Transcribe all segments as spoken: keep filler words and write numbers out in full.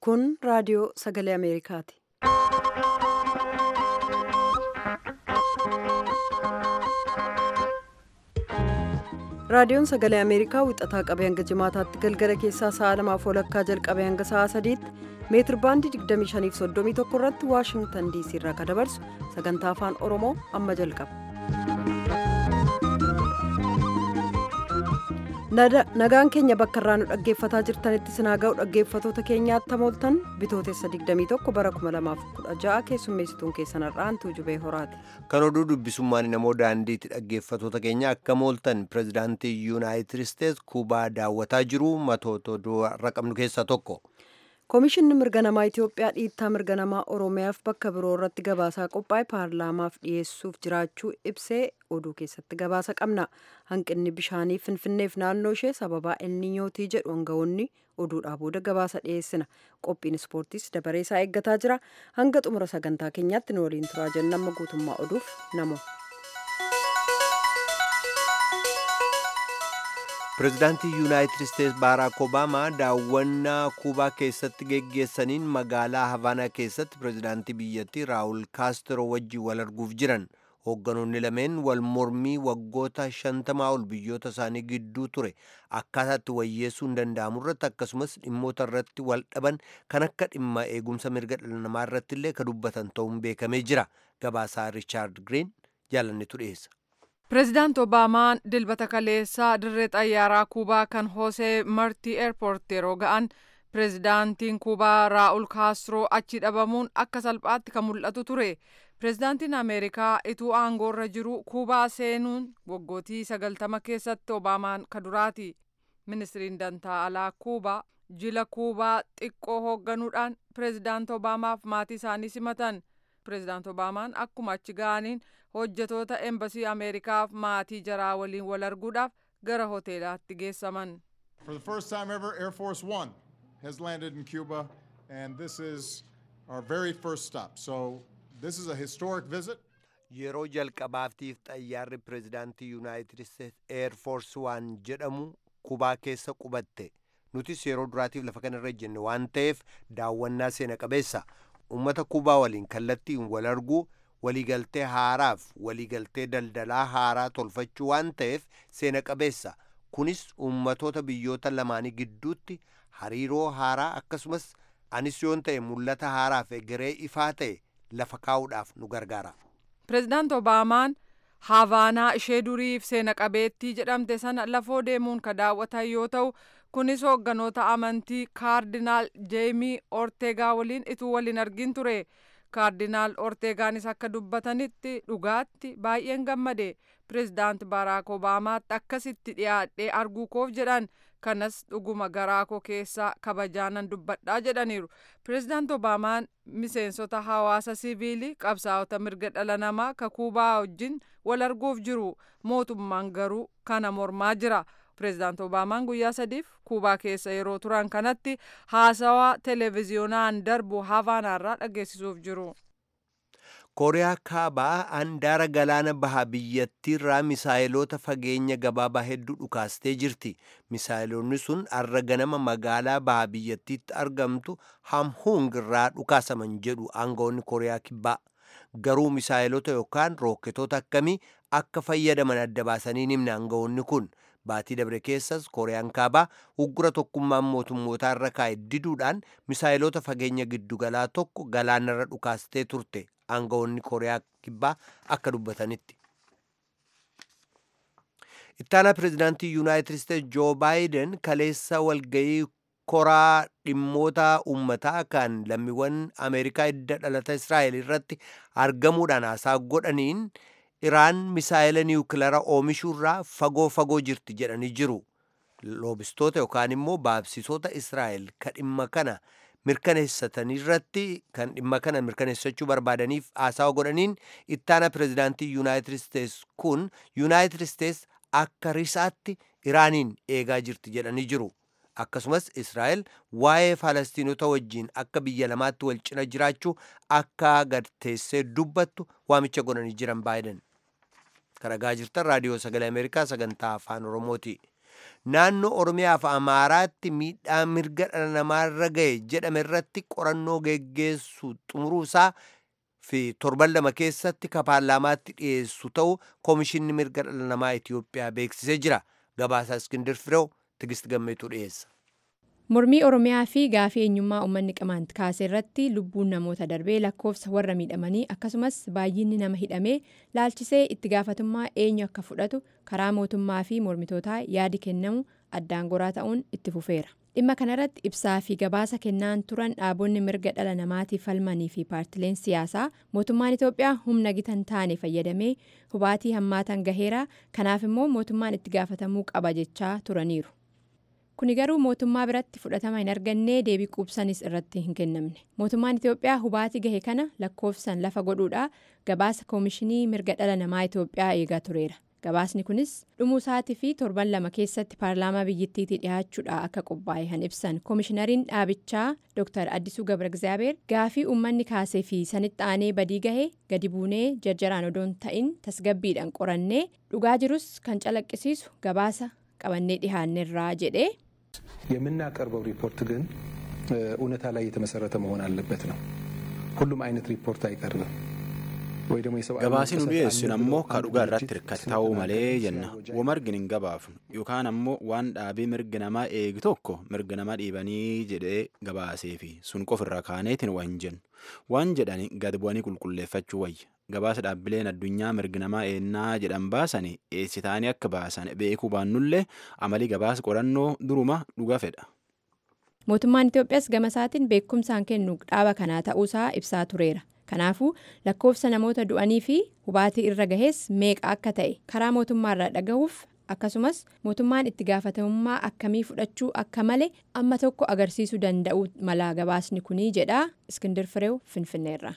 Kun raadiyoo sagalee Ameerikaati. Raadiyoon sagalee Ameerikaa wixataa qabee hanga jimaataatti galgala keessaa sa'a lamaaf walakkaa jalqabee hanga sa'a sadiitti meetir baandii digdamii shanii fi soddomii tokko irratti Waashingtan diisii irraa kan dabarsu sagantaa afaan Oromoo amma jalqaba. Nagaan keenya bakka irraa nu dhaggeeffataa jirtanitti sinaa ga'u dhaggeeffatoota keenyaatti tamooltan bitootessa digdamii tokko bara kuma lamaaf kudha ja'a keessummeessituun keessan har'aan Tuujubee Horaati. Kan oduu dubbisummaan namoo daandiitti dhaggeeffatoota keenya akka mooltan pirezidaantii Yuunaayitid Isteets Kuubaa daawwataa jiru matoota oduu raqabnu keessaa tokko. Koomishinni mirga namaa Itoophiyaa dhiittaa mirga namaa Oromiyaaf bakka biroo irratti gabaasaa qophaa'e paarlaamaaf dhiyeessuuf jiraachuu ibsee oduu keessatti gabaasa qabna. Hanqinni bishaanii Finfinneef naannoo ishee sababaa elniinyootii jedhu aangawoonni oduudhaa booda gabaasa dhiyeessina. Qophiin ispoortiis dabareesaa eeggataa jira. Hanga xumura sagantaa keenyaatti nu waliin turaa jenna amma guutummaa oduuf namo. Pireezidaantii Yuunaayitid Isteets Baaraak Obaamaa daawwannaa Kuubaa keessatti geggeessaniin magaalaa Havaanaa keessatti pireezidaantii biyyattii Raawul Kaastiroo wajjin wal arguuf jiran. Hoogganoonni lameen wal mormii waggoota shantamaa ol biyyoota isaanii gidduu ture akkaataatti wayyeessuu hin danda'amu irratti akkasumas dhimmoota irratti wal dhaban kan akka dhimma eegumsa mirga dhala namaa irratti illee kan dubbatan ta'uun beekamee jira. Gabaasaa Riichaard Giriin jaalannetu dhiyeessa. Pireezidaant Obaamaan dilbata kaleessaa dirree xayyaaraa Kuubaa kan Hoosee Martii Eerpoort yeroo ga'an pireezidaantiin Kuubaa Raa'ul Kaastiroo achi dhabamuun akka salphaatti kan mul'atu ture. Pireezidaantiin Ameerikaa ituu aangoorra jiru Kuubaa seenuun waggootii sagaltama keessatti Obaamaan ka duraati. Ministiriin dantaa alaa Kuubaa jila Kuubaa xiqqoo hoogganuudhaan pireezidaant Obaamaaf maatii isaanii simatan. Pireezidaant Obaamaan akkuma achi ga'aniin hojjetoota embasii Ameerikaaf maatii jaraa waliin wal arguudhaaf gara hoteelaatti geessaman. For the first time ever, Air Force One has landed in Cuba, and this is our very first stop. So this is a historic visit. Yeroo jalqabaatiif xayyaarri pireezidaantii Yuunaayitid Isteets Air Force One jedhamu Kubaa keessa qubatte. Nutis yeroo duraatiif lafa kanarra jenne waan ta'eef daawwannaa seena qabeessa. Uummata Kubaa waliin kallattiin wal arguu waliigaltee haaraaf waliigaltee daldalaa haaraa tolfachuu waan ta'eef seena qabeessa. Kunis uummatoota biyyoota lamaanii gidduutti hariiroo haaraa akkasumas anis yoon ta'e mul'ata haaraaf egeree ifaa ta'e lafa kaa'uudhaaf nu gargaara. Pireezidaant Obaamaan Havaanaa ishee duriif seena qabeettii jedhamte sana lafoo deemuun ka daawwatan yoo ta'u kunis hoogganoota amantii kaardinaal Jeemii Orteegaa waliin ituu waliin argin ture. Kaardinaal Orteegaanis akka dubbatanitti dhugaatti baay'een gammade. Pireezidaant Baaraak Obaamaatti akkasitti dhiyaadhee arguu koof jedhan kanas dhuguma garaa koo keessaa kabajaanan dubbadhaa jedhaniiru. Pireezidaant Obaamaan miseensota hawaasa siviilii qabsaa'ota mirga dhala namaa ka Kuubaa wajjin wal arguuf jiru. Mootummaan garuu kana mormaa jira. Pireezidaant Obaamaan guyyaa sadiif Kuubaa keessa yeroo turan kanatti haasawaa televiziyoonaan darbu Havaanaarraa dhageessisuuf jiru. Kooriyaa Kaabaa handaara galaana baha biyyattiirraa misaayiloota fageenya gabaabaa hedduu dhukaastee jirti. Misaayiloonni sun har'a ganama magaalaa baha biyyattiitti argamtu Hamhung irraa dhukaasaman jedhu aangawoonni Kooriyaa Kibbaa. Garuu misaayilota yookaan rooketoota akkamii akka fayyadaman adda baasanii himne aangawoonni kun. Baatii dabre keessas Kooriyaan Kaabaa uggura tokkummaan mootummootaa irra kaa'e diduudhaan misaayilota fageenya giddugalaa tokko galaanarra dhukaastee turte aangawoonni Kooriyaa Kibbaa akka dubbatanitti. Ittaanaa pireezidaantii Yuunaayitid Isteets Joo Baayiden kaleessa walga'ii koraa dhimmoota uummataa kan lammiiwwan Ameerikaa hidda dhalata Israa'el irratti argamuudhaan haasaa godhaniin Iraan misaayila niwukilaara oomishuurraa fagoo fagoo jirti jedhanii jiru. Loobistoota yookaan immoo baabsisoota Israa'el kan dhimma kana mirkaneessataniirratti kan dhimma kana mirkaneessachuu barbaadaniif haasaa godhaniin ittaana pireezidaantii Yuunaayitid Isteets kun Yuunaayitid Isteets akka risaatti Iraaniin eegaa jirti jedhanii jiru. Akkasumas Israa'el waa'ee Falasxiinota wajjin akka biyya lamaatti wal cina jiraachuu akka gad teessee dubbattu waamicha godhanii jiran Baayiden. Kan dhagaa jirtan raadiyoo sagalee Ameerikaa sagantaa afaan Oromooti. naannoo Oromiyaa fi Amaaraatti miidhaa mirga dhala namaarra ga'e jedhame irratti qorannoo geggeessu xumuruusaa fi torban lama keessatti ka paarlaamaatti dhiyeessu ta'u Koomishinni mirga dhala namaa Itiyoophiyaa beeksisee jira. Gabaasaa Iskindir Fireew Tigist Gammeetu dhiyeessa. Mormii Oromiyaa fi gaafii eenyummaa uummanni Qamaant kaasee irratti lubbuun namoota darbee lakkoofsa warra miidhamanii akkasumas baay'inni nama hidhamee laalchisee itti gaafatummaa eenyu akka fudhatu karaa mootummaa fi mormitootaa yaadi kennamu addaan goraa ta'uun itti fufeera. Dhimma kanarratti ibsaa fi gabaasa kennaan turan dhaabonni mirga dhala namaatiif falmanii fi paartileen siyaasaa mootummaan Itoophiyaa humna gitan taane fayyadamee hubaatii hammaatan gaheera kanaaf immoo mootummaan itti gaafatamuu qaba jechaa turaniiru. Kuni garuu mootummaa biratti fudhatama hin arganne deebii quubsanis irratti hin kennamne. Mootummaan Itoophiyaa hubaatii gahe kana lakkoofsan lafa godhuudha gabaasa Koomishinii mirga dhala namaa Itoophiyaa eegaa tureera. Gabaasni kunis dhumuu isaatii fi torban lama keessatti paarlaamaa biyyattiitti dhiyaachuudha akka qophaa'e han ibsan Koomishinariin dhaabichaa Dooktar Addisuu Gabragizaabeer gaafii uummanni kaasee fi sanitti aanee badii gahe gadi buunee jarjaraan odoon ta'in tasgabbiidhaan qorannee dhugaa jirus kan calaqqisiisu gabaasa qabannee dhihaanneerraa jedhee የምናቀርበው ሪፖርት ግን እውነታ ላይ የተመሰረተ መሆን አለበት ነው። ሁሉም አይነት ሪፖርት አይቀርብም ወይ ደግሞ የሰው gabaasni nu dhiyeessinu ammoo ka dhugaa irratti hirkate ta'uu malee jenna. Wamargin hin gabaafnu yookaan ammoo waan dhaabii mirga namaa eegu tokko mirga namaa dhiibanii jedhee gabaasee fi sun qofirra kaaneetiin waan jennu waan jedhani gad bu'anii qulqulleeffachuu wayya. Gabaasa dhaabbileen addunyaa mirga namaa eennaa jedhan baasanii eessitaanii akka baasan beekuu baannullee amalii gabaasa qorannoo duruma dhuga fedha. Mootummaan Itoophiyaas gama isaatiin beekumsaan kennu dhaaba kanaa ta'uusaa ibsaa tureera. Kanaafuu lakkoofsa namoota du'anii fi hubaatii irra gahees meeqa akka ta'e karaa mootummaarraa dhagahuuf akkasumas mootummaan itti gaafatamummaa akkamii fudhachuu akka malee amma tokko agarsiisuu danda'u mala gabaasni kunii jedha Iskindir Fireew Finfinneerra.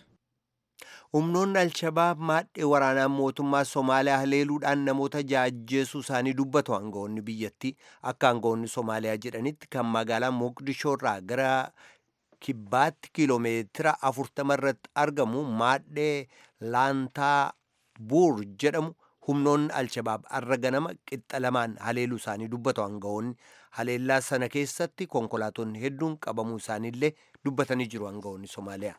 Humnoonni Alshabaab maadhee waraanaa mootummaa Somaaliyaa haleeluudhaan namoota ajjeesuu isaanii dubbatu aangawoonni biyyattii. Akka aangawoonni Somaaliyaa jedhanitti kan magaalaa Moqdishoo irraa gara kibbaatti kiiloomeetira afurtama irratti argamu maadhee Laantaa Buur jedhamu humnoonni Alshabaab har'a ganama qixxa lamaan haleeluu isaanii dubbatu aangawoonni. Haleellaa sana keessatti konkolaatonni hedduun qabamuu isaaniillee dubbatanii jiru aangawoonni Somaaliyaa.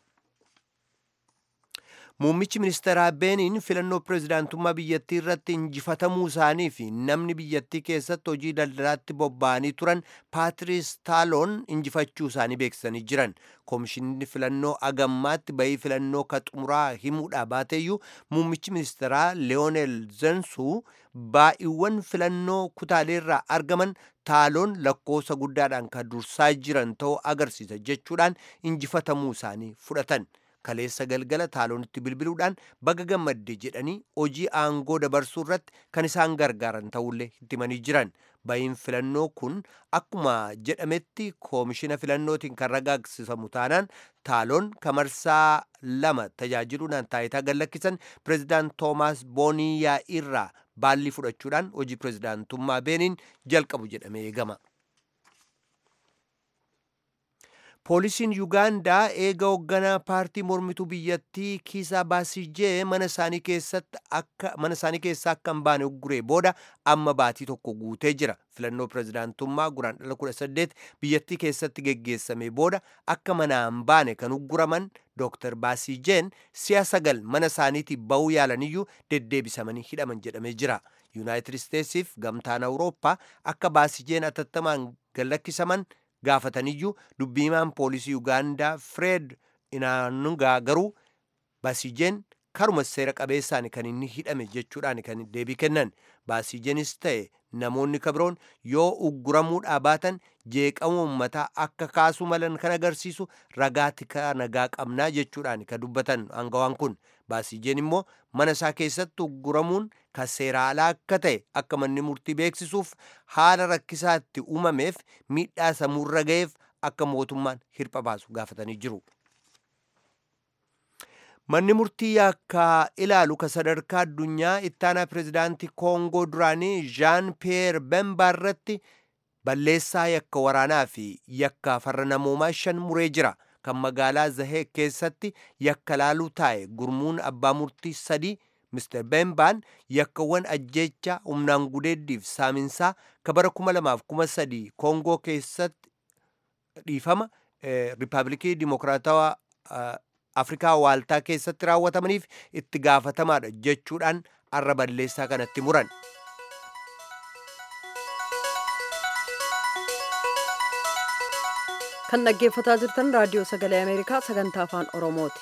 Muummichi ministeeraa Beeniin filannoo pirezidaantummaa biyyattii irratti injifatamuu isaanii fi namni biyyattii keessatti hojii daldalaatti bobba'anii turan Paatiriis Taaloon injifachuu isaanii beeksisanii jiran. Koomishinni filannoo agammaatti bahii filannoo ka xumuraa himuudhaa baateeyyuu muummichi ministeeraa Leeyoonel Zensuu baay'iiwwan filannoo kutaaleerraa argaman Taaloon lakkoofsa guddaadhaan kan dursaa jiran ta'uu agarsiisa jechuudhaan injifatamuu isaanii fudhatan. Kaleessa galgala Taaloonitti bilbiluudhaan baga gammadde jedhanii hojii aangoo dabarsuu irratti kan isaan gargaaran ta'ullee itti himanii jiran. Bahiin filannoo kun akkuma jedhametti koomishina filannootiin kan raggaasifamu taanaan Taaloon kamarsaa lama tajaajiluudhaan taayitaa gadlakkisan pirezidaant Toomaas Booniyaa irraa baallii fudhachuudhaan hojii pirezidaantummaa Beeniin jalqabu jedhamee eegama. Poolisiin Yuugaandaa eega hoogganaa paartii mormituu biyyattii Kiisaa Baasijee mana isaanii keessatti akka mana isaanii keessaa akka hin baane ugguree booda amma baatii tokko guutee jira. Filannoo pirezidaantummaa guraandhala kudha saddeet biyyattii keessatti geggeessame booda akka manaa hin baane kan ugguraman Dooktar Baasijeen si'a sagal mana isaaniitii bahuu yaalaniyyuu deddeebisamanii hidhaman jedhamee jira. Yuunaayitid Isteetsiif gamtaan Awurooppaa akka Baasijeen atattamaan gadlakkisaman gaafataniyyuu dubbiimaan poolisii Yuugaandaa Fred Inaanungaa garuu Baasijeen karuma seera qabeessaan kan inni hidhame jechuudhaan kan deebii kennan. Baasijeenis ta'e namoonni kabiroon yoo ugguramuudhaa baatan jeeqama uummataa akka kaasuu malan kan agarsiisu ragaatti kan nagaa qabnaa jechuudhaan kan dubbatan aangawaan kun. Baasijeen immoo mana isaa keessatti ugguramuun kan seera alaa akka ta'e akka manni murtii beeksisuuf haala rakkisaatti uumameef miidhaa samuurra ga'eef akka mootummaan hirpha baasu gaafatanii jiru. Manni murtii yakka ilaalu ka sadarkaa addunyaa ittaanaa pirezidaantii Koongoo duraanii Jean Pierre Bemba irratti balleessaa yakka waraanaa fi yakka farra namoomaa shan muree jira. Kan magaalaa Zahee keessatti yakka laaluu taa'e gurmuun abbaa murtii sadii Mister Bembaan yakkawwan ajjeechaa humnaan gudeeddiif saaminsaa ka bara kuma lamaaf kuma sadii Koongoo keessatti dhiifama Riippaabilikii Dimokiraatawaa Afrikaa Waaltaa keessatti raawwatamaniif itti gaafatamaadha jechuudhaan arra balleessaa kanatti muran. Kan dhaggeeffataa jirtan raadiyoo sagalee Ameerikaa sagantaa afaan Oromooti.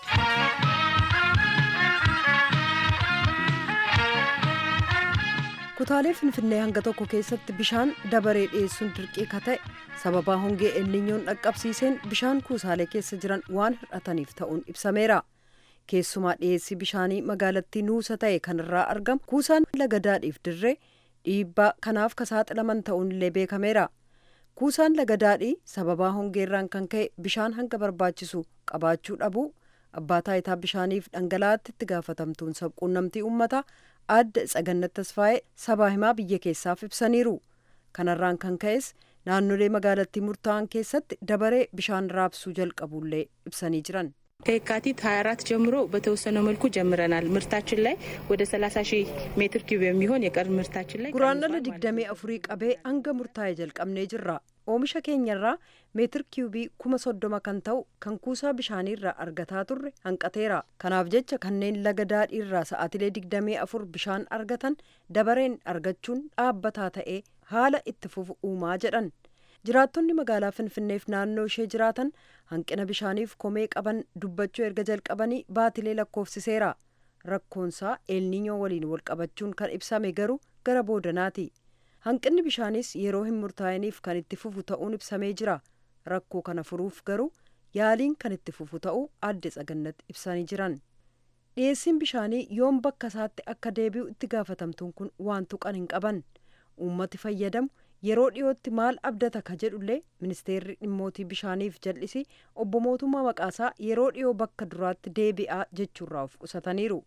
Kutaalee Finfinnee hanga tokko keessatti bishaan dabaree dhiyeessuun dirqii ka ta'e sababaa hongee elninyoon dhaqqabsiiseen bishaan kuusaalee keessa jiran waan hir'ataniif ta'uun ibsameera. Keessumaa dhiyeessii bishaanii magaalattii nuusa ta'e kanarraa argamu kuusaan laga daadhiif dirree dhiibbaa kanaaf ka saaxilaman ta'uun illee beekameera. Kuusaan laga daadhii sababaa hongeerraan kan ka'e bishaan hanga barbaachisu qabaachuu dhabuu abbaa taayitaa bishaaniif dhangala'aatti itti gaafatamtuun sabquunnamtii uummataa adda Tsagannat Tasfaayee sabaa himaa biyya keessaaf ibsaniiru. Kanarraan kan ka'es naannolee magaalattii murtaa'an keessatti dabaree bishaan raabsuu jalqabullee ibsanii jiran. ከየካቲት ሃያ አራት ጀምሮ በተወሰነ መልኩ ጀምረናል። ምርታችን ላይ ወደ ሰላሳ ሺህ ሜትር ኪዩብ የሚሆን የቀር ምርታችን ላይ ጉራንለ ዲግደሜ አፍሪ ቀቤ አንገ ሙርታዬ ጀልቀምኔ ጅራ oomisha keenyarraa meetir kiubii kuma soddoma kan ta'u kan kuusaa bishaaniirraa argataa turre hanqateera. Kanaaf jecha kanneen laga daadhiirraa sa'aatilee digdamii afur bishaan argatan dabareen argachuun dhaabbataa ta'ee haala itti fufu uumaa jedhan. Jiraattonni magaalaa Finfinneef naannoo ishee jiraatan hanqina bishaaniif komee qaban dubbachuu erga jalqabanii baatilee lakkoofsiseera. Rakkoonsaa eelniinyoo waliin walqabachuun kan ibsame garuu gara boodanaati. Hanqinni bishaanis yeroo hin murtaa'iniif kan itti fufu ta'uun ibsamee jira. Rakkoo kana furuuf garuu yaaliin kan itti fufu ta'uu adde Tsagannat ibsanii jiran. Dhiyeessiin bishaanii yoom bakka isaatti akka deebi'u itti gaafatamtuun kun waan tuqan hin qaban. Uummati fayyadamu yeroo dhiyootti maal abdata ka jedhullee ministeerri dhimmootii bishaaniif jal'isi obbo Mootummaa Maqaasaa yeroo dhiyoo bakka duraatti deebi'aa jechuurraa of qusataniiru.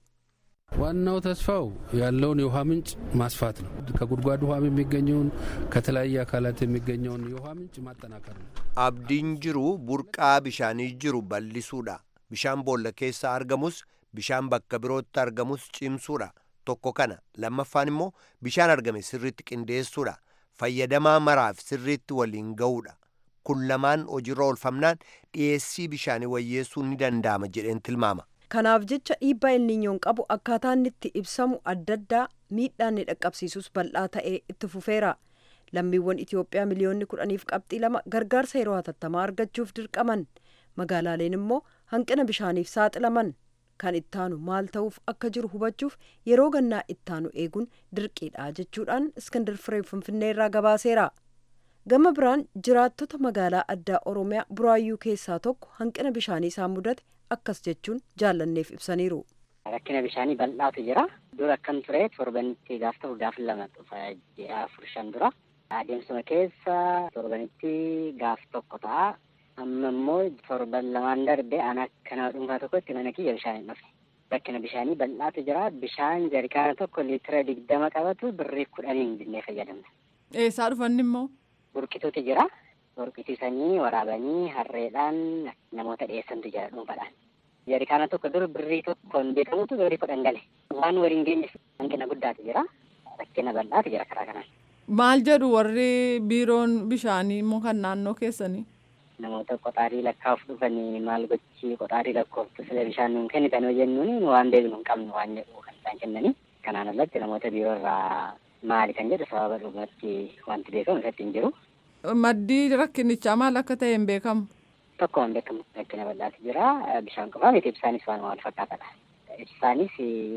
ዋናው ተስፋው ያለውን የውሃ ምንጭ ማስፋት ነው። ከጉድጓድ ውሃ የሚገኘውን ከተለያየ አካላት የሚገኘውን የውሃ ምንጭ ማጠናከር ነው። አብዲን ጅሩ ቡርቃ ቢሻኒ ጅሩ በሊሱዳ ቢሻን ቦለ ኬሳ አርገሙስ ቢሻን bakka birootti argamus cimsuudha. Tokko kana lammaffaan immoo bishaan argame sirriitti qindeessuudha. Fayyadamaa maraaf sirriitti waliin ga'uudha. Kun lamaan hojiirra oolfamnaan dhiyeessii bishaanii wayyeessuu ni danda'ama jedheen tilmaama. Kanaaf jecha dhiibbaa elninyoon qabu akkaataan itti ibsamu adda addaa miidhaan ni dhaqqabsiisus bal'aa ta'ee itti fufeera. Lammiiwwan Itoophiyaa miliyoonni kudhaniif qabxii lama gargaarsa yeroo hatattamaa argachuuf dirqaman. Magaalaaleen immoo hanqina bishaaniif saaxilaman. Kan ittaanu maal ta'uuf akka jiru hubachuuf yeroo gannaa ittaanu eeguun dirqiidha jechuudhaan Iskandar Firee Finfinnee irraa gabaaseera. Gama biraan jiraattota magaalaa addaa Oromiyaa Buraayyuu keessaa tokko hanqina bishaanii isaan mudate akkas jechuun jaallanneef ibsaniiru. Rakkina bishaanii bal'aatu jira. Dura akkam ture torbanitti gaaf ta'u gaaf lama dhufa afur shan dura. Adeemsuma keessa torbanitti gaaf tokko ta'a. Amma immoo torban lamaan darbe ana akkana dhuunfaa tokkotti mana kiyya bishaan hin dhufne. Rakkina bishaanii bal'aatu jira. Bishaan jarkaana tokko liitira digdama qabatu birrii kudhaniin binnee fayyadamna. Eessaa dhufanni immoo? Burqituutu jira. Burqisiisanii waraabanii harreedhaan namoota dhiyeessantu jira dhuunfaadhaan. Jarkaana tokko dur birrii tokkoon beekamutu birrii kudhan gale. Waan waliin geenye hanqina guddaatu jira. Rakkina bal'aatu jira karaa kanaan. Maal jedhu warri biiroon bishaanii immoo kan naannoo keessanii? Namoota qoxaarii lakkaa'uuf dhufanii maal gochii qoxaarii lakkooftu sila bishaan nuun kennitan jennuun waan beeknu hin qabnu waan jedhu kan isaan kennanii. Kanaan alatti namoota biiroo irraa maali kan jedhu sababa dhugumatti wanti beekamu irratti hin jiru. Maddii rakkinichaa maal akka ta'e hin beekamu? Tokko hin beekamu. Rakkina bal'aatu jira. Bishaan qofaa miti ibsaanis waan wal fakkaatadha. Ibsaanis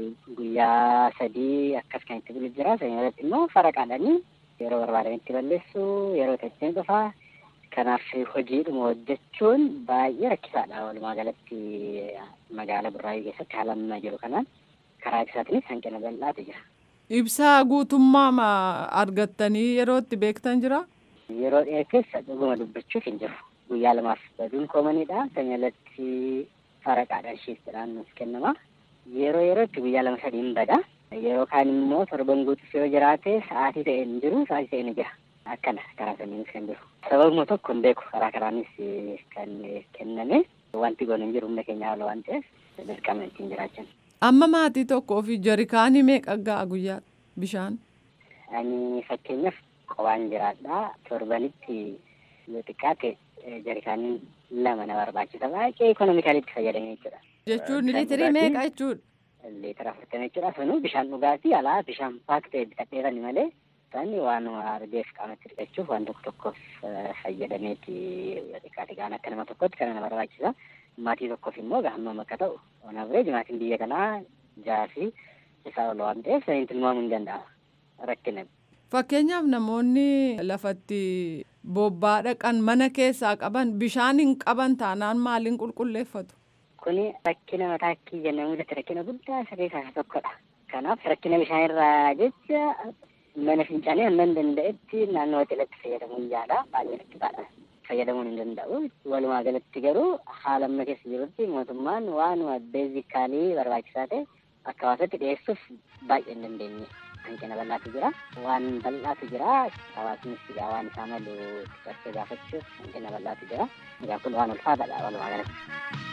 guyyaa sadii akkas kan itti bulu jira. Sanyii irratti immoo faraqaadhaanii yeroo barbaadanitti balleessu yeroo ittiin dhufaa. Kanaaf hojiidhuma hojjechuun baay'ee rakkisaadha. Walumaa galatti magaalaa Burraayyuu keessatti haala amma jiru kanaan karaa ibsaatiinis hanqina bal'aatu jira. Ibsaa guutummaa argattanii yeroo itti beektan jira? Yeroo dhiyee keessa dhuguma dubbachuuf hin jiru. Guyyaa lamaaf baduun koomanidha. Sanyii irratti faraqaadhaan shiiftiidhaan nuuf kennama. Yeroo yerootti guyyaa lama sadii hin bada. Yeroo kaan immoo torban guutuuf yoo jiraate sa'aatii ta'e hin jiru, sa'aatii ta'e ni jira. Akkana karaa saniinis kan jiru. Sababuma tokko hin beeku karaa karaanis kan kenname wanti goon hin jiru humna keenya haala waan ta'eef dirqama ittiin jiraachan. Amma maatii tokkoo fi jarikaanii meeqa ga'a guyyaa bishaan? Ani fakkeenyaaf qobaan jiraadha. Torbanitti yoo xiqqaate jarikaanii lama na barbaachisa. Baay'ee ikonomikaalitti fayyadamee jechuudha. Jechuun liitirii meeqa jechuudha? Liitira afurtamii jechuudha. Sunuu bishaan dhugaatii alaa bishaan paaktee bitadheerani malee isaanii waan argeef qaamatti dhiqachuuf waan tokko tokkoof fayyadameeti xiqqaate gaan akka nama tokkotti kana na barbaachisa. Maatii tokkoof immoo gahammam akka ta'u on average maatiin biyya kanaa jaha fi isaa ol waan ta'eef saniin tilmaamuu hin danda'ama rakkina. Fakkeenyaaf namoonni lafatti bobbaa dhaqan mana keessaa qaban bishaan hin qaban taanaan maaliin qulqulleeffatu? Kuni rakkina mataa akkii jennamu irratti rakkina guddaa isa keessaa tokkodha. Kanaaf rakkina bishaan irraa jecha mana fincaanii hamman danda'etti naannoo hoteelatti fayyadamuun yaala baay'ee rakkisaadha. Fayyadamuun hin danda'u. Walumaa galatti garuu haala amma keessa jirutti mootummaan waanuma beezikaalii barbaachisaa ta'e akka hawaasatti dhiyeessuuf baay'ee hin dandeenye. Hanqina bal'aatu jira. Waan bal'aatu jira. Hawaasnis egaa waan isaa malu xiqqaatee gaafachuuf hanqina bal'aatu jira. Egaa kun waan ulfaataadha walumaa galatti.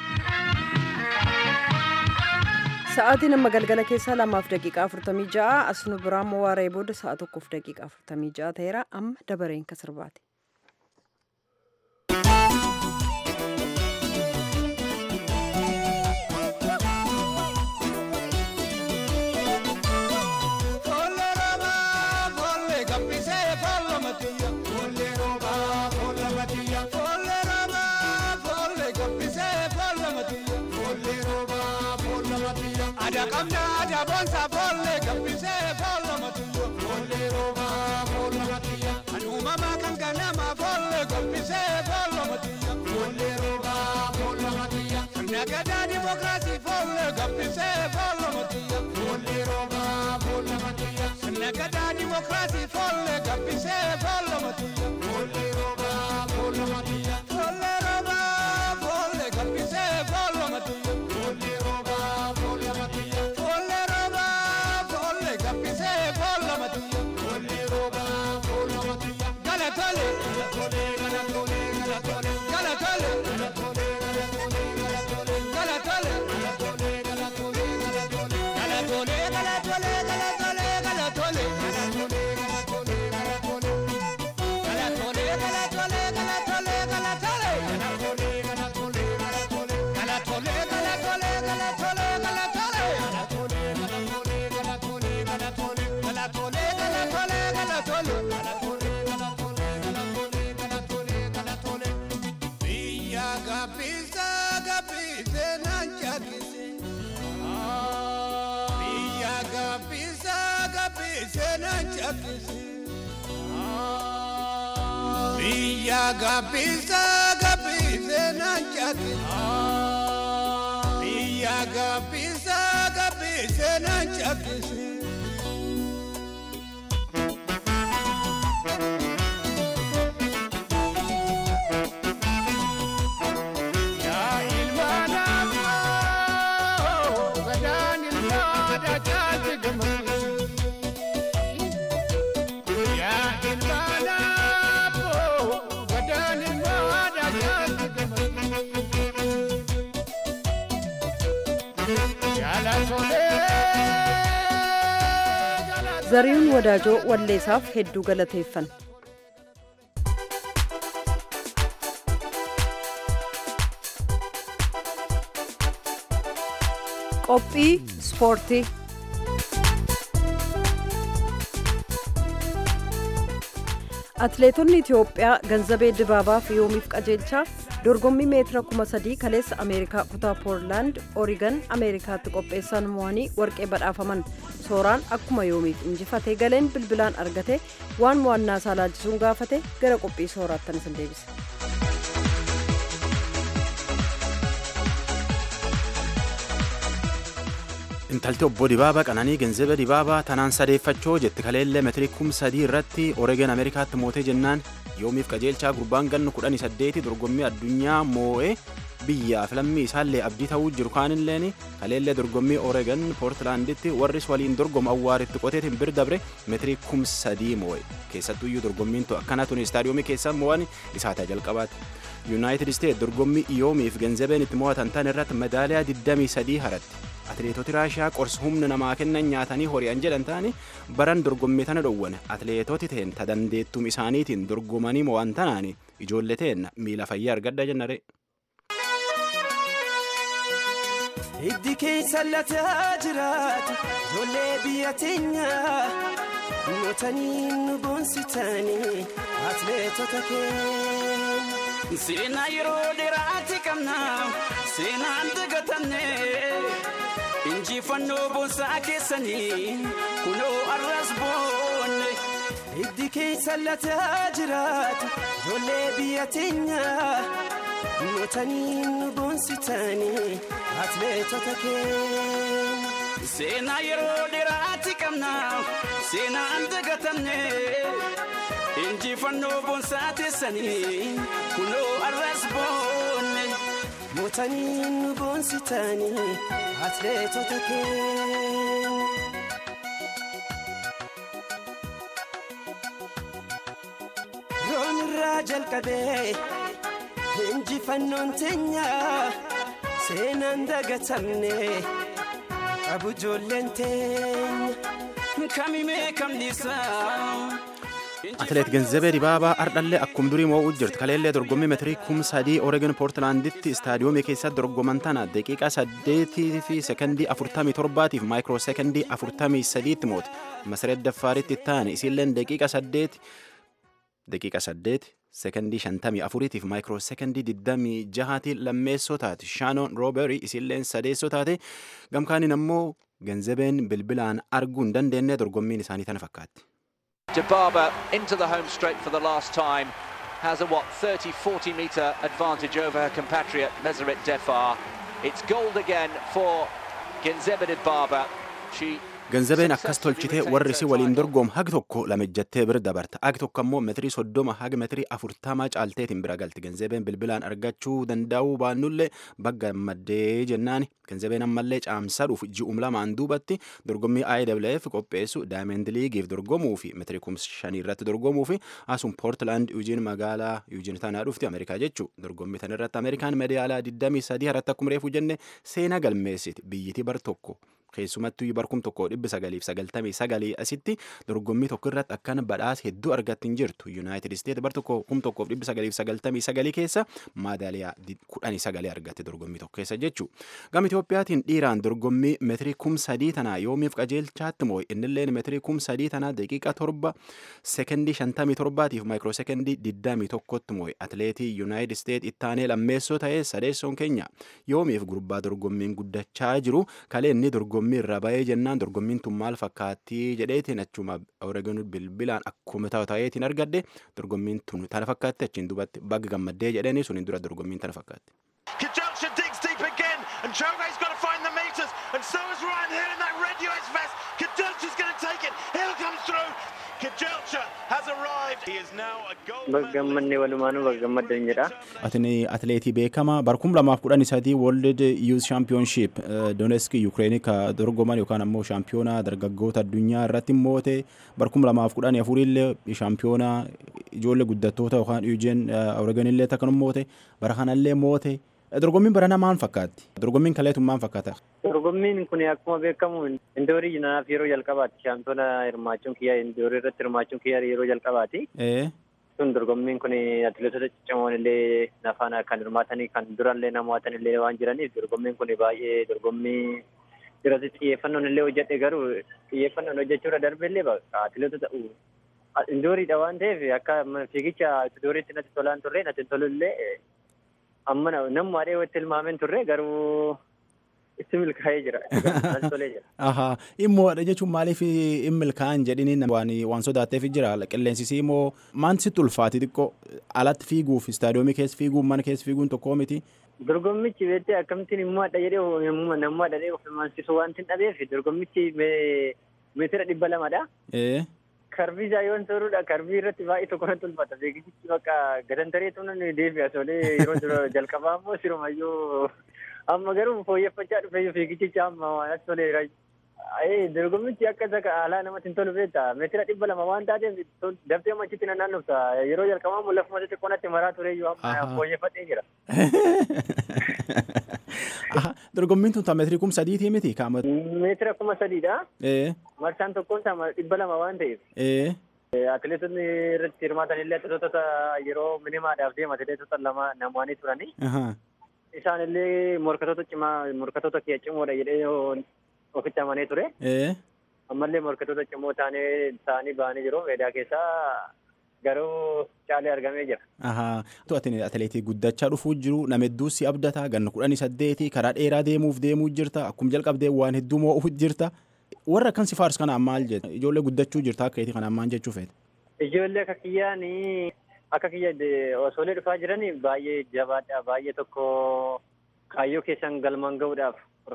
Sa'aatiin amma galgala keessaa lamaaf daqiiqaa afurtamii ja'a as nu biraa immoo waaree booda sa'a tokkoof daqiiqaa afurtamii ja'a ta'eera amma dabareen kan sirbaati. Ada kamna ada bonsa folle kapise folle matiyo folle roba folle matiya anu mama kan kana ma folle kapise folle matiya folle roba folle matiya nagada demokrasi folle kapise folle matiya folle roba folle matiya nagada demokrasi folle kapise folle matiya folle roba folle matiya folle roba folle kapise folle matiya folle roba folle matiya folle roba folle kapise folle matiya folle roba folle matiya galatole galatole galatole galatole galatole galatole galatole galatole galatole galatole galatole galatole galatole Villa Gapisa Gapisa Nanchaki Villa Gapisa Gapisa Nanchaki Zariin wadaajoo walleessaaf hedduu galateeffan. Qophii ispoortii. Atileetonni Itiyoophiyaa Ganzabee Dibaabaa fi Yoomiif Qajeelchaa dorgommii meetira kuma sadii kaleessa Ameerikaa kutaa Poorlaand Oorigan Ameerikaatti qopheessan mo'anii warqee badhaafaman. Sooraan akkuma Yoomiif injifatee galeen bilbilaan argate waan mo'annaa isaa laalchisuun gaafate gara qophii sooraattan isin deebisa. Intalti obbo Dibaabaa Qananii Ganzabee Dibaabaa tanaan sadeeffachoo jetti kaleellee meetirii kum sadii irratti Oregon Ameerikaatti mootee jennaan Yoomiif Qajeelchaa gurbaan gannu kudhanii saddeeti dorgommii addunyaa moo'ee biyyaaf lammii isaallee abdii ta'uu jiru kaanilleen kaleellee dorgommii Oregon Poortlaanditti warris waliin dorgomu awwaaritti qoteetiin bir dabre meetirii kum sadii moo'e keessattuyyuu dorgommiin akkana tun istaadiyoomii keessa moo'an isaataa jalqabaati. Yuunaayitid Isteet dorgommii Yoomiif Ganzabeen itti mo'atan tan irratti medaaliyaa digdamii sadii haratti. atileetoti raashiyaa qorsa humna namaa kennan nyaatanii hori'an jedhan ta'anii baran dorgommii tana dhowwan atileetoti ta'en ta dandeettum isaaniitiin dorgomanii mo'an tanaani ijoollee ta'en miila fayyaa argadha jennare. Hiddi keessa lataa jiraatu ijoollee biyya teenyaa mootanii nu boonsitanii atileetota keenya. Seenaa yeroo dheeraati qabna seenaan dagatamne injifannoo boonsaa keessanii kunoo arras boonne. Hiddi keessa lataa jiraatu ijoollee biyya teenyaa mootanii nu boonsitanii atileetota keenya. Seenaa yeroo dheeraati qabna seenaan dagatamne injifannoo boonsaa teessanii kunoo arras boonne. Mootanii nu boonsitanii atileetota keenya. Roon irraa jalqabee injifannoon teenyaa seenaan dagatamne qabu ijoolleen teenya kamimee kamnisaa. Atileet Genzabee Dibaabaa ardhallee akkuma durii moo'uu jirti. Kaleellee dorgommii meetirii kum sadii Oregon Portlanditti istaadiyoomii keessatti dorgoman tana daqiiqaa saddeetii fi sekondii afurtamii torbaatiif maayikiroo sekondii afurtamii sadiitti moote. Masareet Daffaaritti ta'an isiilleen daqiiqa saddeeti daqiiqa saddeeti sekondii shantamii afuriitiif maayikiroo sekondii digdamii jahaati lammeessoo taate. Shaanoon Rooberii isiilleen sadeessoo taate. Gamkaaniin ammoo Genzabeen bilbilaan arguu hin dandeenye dorgommiin isaanii tana fakkaatti. Dibaba into the home straight for the last time has a what thirty forty meter advantage over her compatriot Meseret Defar. It's gold again for Genzabeh Dibaba. She Genzabeen akkas tolchitee warri si waliin dorgoom hagi tokko lamejjattee bira dabarta. Hagi tokko ammoo meetirii soddoma hagi meetirii afurtamaa caalteetiin bira galti. Genzabeen bilbilaan argachuu danda'uu baannullee bagga maddee jennaani. Genzabeen ammallee caamsaadhuuf ji'um lamaan duubatti dorgommii I W F qopheessu Diamond Leagueif dorgomuu fi meetirii kum shanii irratti dorgomuu fi asum Portland Eugene magaalaa Eugene tanaa dhufti Ameerikaa jechuu. Dorgommii tan irratti Ameerikaan meedaalaa digdamii sadii irratti akkuma reefu jenne seenaa galmeessiti. Biyyiti bar tokko keessumattuu barkum tokko dhibbi sagaliif sagaltamii sagalii asitti dorgommii tokko irratti akkan badhaasa hedduu argattiin jirtu. United States bar tokko kum tokkoof dhibbi sagaliif sagaltamii sagalii keessa maadaaliyaa kudhanii sagalee argatte dorgommii tokko keessa jechuu. Gama Itoophiyaatiin dhiiraan dorgommii meetirii kum sadii tanaa yoomiif qajeelchaatti moo'e innilleen meetirii kum sadii tanaa daqiiqa torba sekondii shantamii torbaatiif maayikiroo sekondii digdamii tokkotti moo'e. Atileetii United States ittaanee lammeessoo ta'ee sadeessoon keenya yoomiif gurbaa dorgommiin guddachaa jiru kalee inni dorgommii irra ba'ee jennaan dorgommiin tun maal fakkaatti jedheetiin achuma Oregon bilbilaan akkuma ta'eetiin argadde dorgommiin tun tana fakkaatti achiin duubatti bagga gammaddee jedhanii suniin dura dorgommiin tana fakkaatti. Kajalcha digs deep again and Choge's got to find the meters and so is Ryan here in that red U S vest. Kajalcha's going to take it. Hill comes through. Kajalcha has arrived. He is now a gold medalist. Baggammanne walumaanu baggammaddan jedha. Atini atileetii beekama barkum lamaaf kudhan isaati World Youth Championship Donetsk Ukraine ka dorgoman yookaan ammoo shaampiyoonaa dargaggoota addunyaa irratti moote barkum lamaaf kudhan afurillee shaampiyoonaa ijoollee guddattoota yookaan Eugene Oregon illee takkanum moote bara kanallee moote. Dorgommiin barana maal fakkaatti? Dorgommiin kaleetu maal fakkaata? Dorgommiin kun akkuma beekamu indoorii jinaaf yeroo jalqabaati. Shaampiyoona hirmaachuun kiyya indoorii irratti hirmaachuun kiyya yeroo jalqabaati. Ee. Sun dorgommiin kun atileetota ciccimoon illee nafaan kan hirmaatanii kan durallee namoota illee waan jiraniif dorgommiin kun baay'ee dorgommii irratti xiyyeeffannoon illee hojjedhe garuu xiyyeeffannoon hojjechuurra darbellee atileetota indooriidha waan ta'eef akka fiigicha indooriitti natti tolaan turre natti tolullee amma namuma adee watti ilmaamen turre garuu itti milkaa'ee jira. Tolee jira. Ahaa. Immoodha jechuun maaliif hin milkaa'an jedhini waan waan sodaatteef jira qilleensisii immoo maan sitti ulfaati xiqqoo alatti fiiguuf istaadiyoomii keessa fiiguun mana keessa fiiguun tokkoo miti. Dorgommichi beektee akkamittiin immoo adda jedhee namuma adda jedhee of hirmaansisu waan hin dhabeef dorgommichi meetira dhibba lamadha. Ee. Karbii isaa yoon soruudha karbii irratti baay'ee tokko natti ulfata beeksichi bakka gadantaree tunan deebi'a tolee yeroo dura jalqabaa immoo sirumayyuu amma garuu fooyyeffachaa dhufee fiigichicha amma waan toleera. Dorgommichi akka isa alaa namatti hin tolu beektaa meetira dhibba lama waan taateef daftee machitti nan naannofta yeroo jalqabaa immoo lafuma xixiqqoo natti maraa tureeyyuu amma fooyyeffatee jira. Dorgommiin tun meetirii kuma sadiitii miti kaama. Meetira kuma sadiidha. Ee. Marsaan tokkoon isaa dhibba lama waan ta'eef. Ee. Atileetonni irratti hirmaatan illee atileetota yeroo minimaadhaaf deemu atileetota lama namoonni turanii. Isaan illee morkatoota cimaa morkatoota kiyya cimoodha jedhee ofitti amanee ture. Ee. Ammallee morkatoota cimoo taanee taanii ba'anii jiru meedaa keessaa garuu caalee argamee jira. Ahaa. Ati atileetii guddachaa dhufuu jiru nama hedduu si abdataa ganna kudhanii saddeetii karaa dheeraa deemuuf deemuu jirta akkuma jalqabdee waan hedduu moo'uuf jirta. Warra kan si faarsu kanaan maal jedha ijoollee guddachuu jirta akka itti kanaan maal jechuu feete. Ijoollee akka kiyyaan akka kiyya osoolee dhufaa jiran baay'ee jabaadha baay'ee tokko kaayyoo keessan galmaan ga'uudhaaf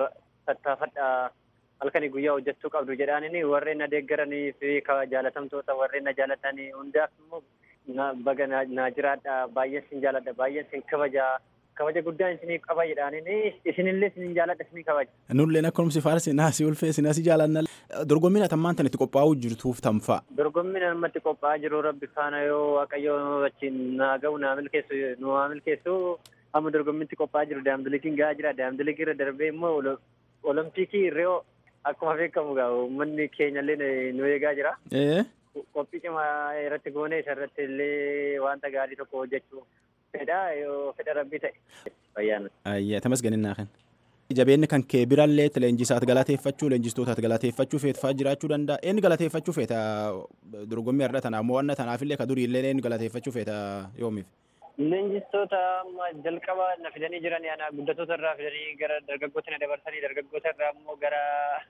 tattaafadha halkanii guyyaa hojjechuu qabdu jedhaanini warreen na deeggaranii fi jaalatamtoota warreen na jaalatanii hundaaf immoo baga naa jiraadha baay'een sin jaaladha baay'een sin kabajaa. Kabaja guddaan isinii qaba jedhaanini isinillee isin jaaladha isinii kabaja. Nulleen akkuma si faarsi naasii ulfee sinasi jaalanna. Dorgommiin atammaan tan itti qophaa'uu jirtuuf tamfa'a. Dorgommiin ammatti qophaa'aa jiru rabbi faana yoo waaqayyoo wajjin naa ga'u naa milkeessu nu haa milkeessu amma dorgommiitti qophaa'aa jiru daamdilikiin gahaa jira daamdilikii irra darbee immoo olompikii Riyoo akkuma beekamu gaa uummanni keenyallee nu eegaa jira. Qophii cimaa irratti goonee isarratti illee wanta gaarii tokko hojjechuu. Fedha yoo fedha rabbii ta'e. Fayyaan. Ayyaa tamasganinaa kan. Jabeenni kan kee birallee leenjisaat galateeffachuu leenjistootaat galateeffachuu feetfaa jiraachuu danda'a. Inni galateeffachuu feeta dorgommii har'a tanaaf mo'anna tanaafillee ka durii illee inni galateeffachuu feeta yoomiif. Leenjistoota jalqaba na fidanii jiran yaana guddatoota irraa fidanii gara dargaggoota na dabarsanii dargaggoota irraa immoo gara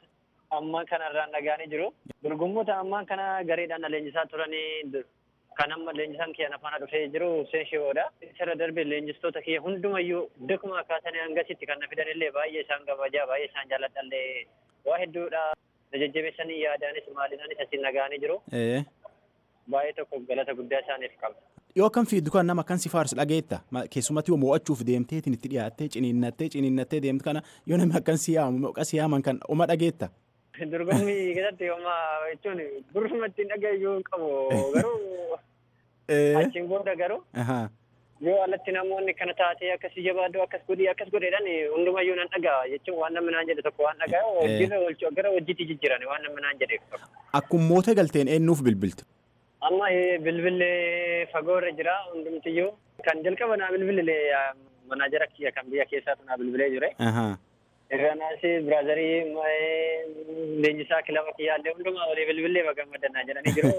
ammaa kanarraan dhagaanii jiru. Dorgommoota ammaa kana gareedhaan na leenjisaa turanii kan amma leenjisaan kiyya afaana dhufee jiru seenshiwoodha. Isarra darbe leenjistoota kiyya hundumayyuu dakuma kaasanii hangasitti kan na fidanillee baay'ee isaan kabajaa baay'ee isaan jaalladhallee waa hedduudha. Na jajjabeessanii yaadaanis maalinaanis asiin nagaanii jiru. Baay'ee tokko galata guddaa isaaniif qaba. Yoo akkam fiiddu kan nama akkan si faarsu dhageetta keessumatti yoo mo'achuuf deemteetiin itti dhiyaattee ciniinnattee ciniinnattee deemtu kana yoo namni akkan si yaamu moqa si yaaman kan oma dhageetta. Dorgommii keessatti yooma jechuun duruma ittiin dhagayyuu qabu garuu achiin booda garuu yoo alatti namoonni kana taatee akkasii jabaaduu akkas godhii akkas godheedhaan hundumayyuu nan dhagaa jechuun waan namni naan jedhe tokko waan dhagaa hojiirra gara hojiitti jijjiiran waan namni naan jedhe tokko. Akkuma moota galteen eenyuuf bilbiltu? Amma bilbilee fagoo irra jira hundumtiyyuu kan jalqaba naa bilbilee manaajara kiyya kan biyya keessaatu naa bilbilee jire. Irranaasi biraazarii leenjisaa kilaba kiyyaallee hundumaa walii bilbilee bagammadannaa jedhanii jiru.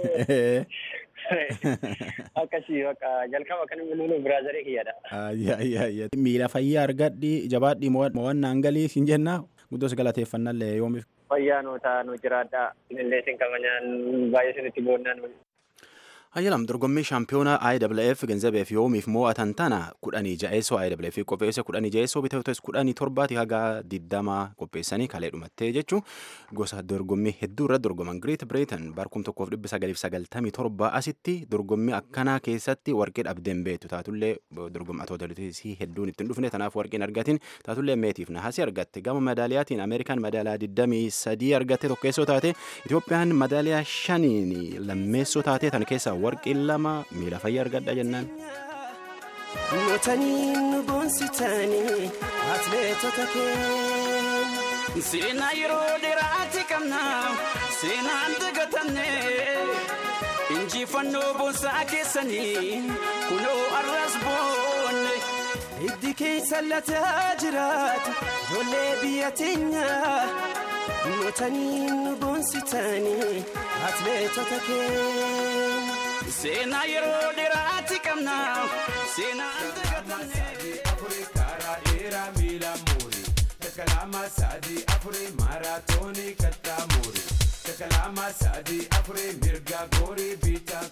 Akkasii bakka jalqaba kan bilbilu biraazarii kiyyaadha. Miila fayyaa argadhi jabaadhi mo'annaan galii siin jennaa guddoos galateeffannallee yoomiif. Fayyaa nuu ta'a nu jiraadha. Illee sin kabajaan baay'ee sinitti boonnaan. Hayyalam dorgommii shaampiyoonaa I W F ganzabeef yoomiif mo'atan tana kudhanii ja'eessoo I W F qopheesse kudhanii ja'eessoo bitatus kudhanii torbaati haga digdamaa qopheessanii kalee dhumattee jechuun gosa dorgommii hedduu irra dorgoman Great Britain barkum tokkoof dhibba sagaliif sagaltamii torba asitti dorgommii akkanaa keessatti warqee dhabdeen beektu taatullee dorgommii atootolitisii hedduun ittiin dhufne tanaaf warqeen argatiin taatullee meetiif nahasii argatte gama madaaliyaatiin Ameerikaan madaaliyaa digdamii sadii argatte tokkeessoo taate Itoophiyaan madaaliyaa shaniin lammeessoo taate tan keessaa warqii lama miila fayyaa argadha jennaan. Mootanii nu boonsitanii atileetota keenya. Seenaa yeroo dheeraati qabna seenaan dagatamne injifannoo boonsaa keessanii kunoo arras boonne. Hiddi keessa lataa jiraatu ijoollee biyya teenyaa. Mootanii nu boonsitanii atileetota keenya. Seenaa yeroo dheeraati qabna seenaan dagatamne. Karaa dheeraa miila muurii takalama sadii afurii maaraatoonii kattaa muurii takalama sadii afurii mirga goorii biitaa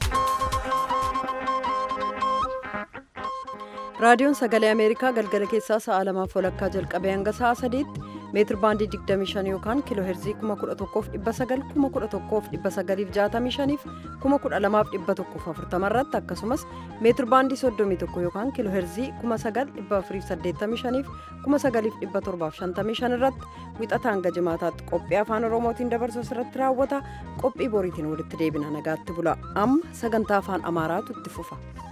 raadiyoon sagalee ameerikaa galgala keessaa sa'a lamaaf walakkaa jalqabee hanga sa'a sadiitti meetir baandii digdamii shan yookaan kiiloo heerzii kuma kudha tokkoof dhibba sagal kuma kudha tokkoof dhibba sagaliif jaatamii shaniif kuma kudha lamaaf dhibba tokkoof afurtama irratti akkasumas meetir baandii soddomii tokko yookaan kiiloo heerzii kuma sagal dhibba afuriif saddeettamii shaniif kuma sagaliif dhibba torbaaf shantamii shan irratti wixataa hanga jimaataatti qophii afaan oromootiin dabarsu irratti raawwata qophii boriitiin walitti deebina nagaatti bula amma sagantaa afaan amaaraatu itti fufa.